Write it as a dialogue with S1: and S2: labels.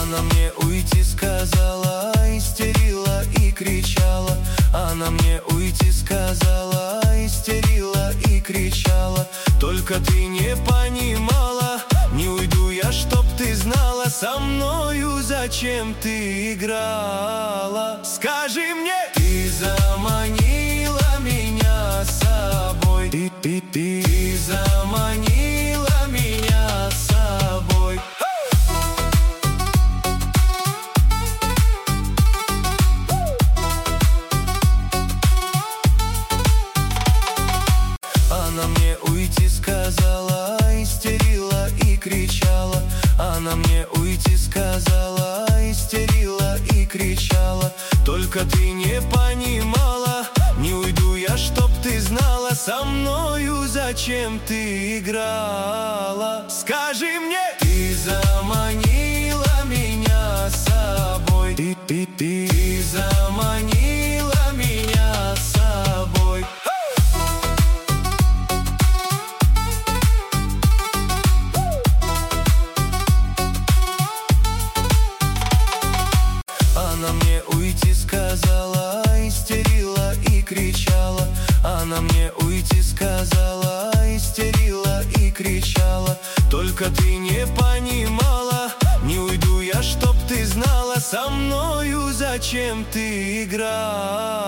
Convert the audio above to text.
S1: Она мне уйти сказала, истерила и кричала. Она мне уйти сказала, истерила и кричала. Только ты не понимала, не уйду я, чтоб ты знала. Со мною зачем ты играла? Скажи мне, ты заманила меня с собой. Ты заманила меня с собой. Она мне уйти сказала, истерила и кричала. Она мне уйти сказала, истерила и кричала. Только ты не понимала, не уйду я, чтоб ты знала. Со мною зачем ты играла? Скажи мне, ты заманила меня с собой. Ты заманила меня с собой. Она мне уйти сказала, истерила и кричала. Она мне уйти сказала, истерила и кричала. Только ты не понимала, не уйду я, чтоб ты знала. Со мною зачем ты играла?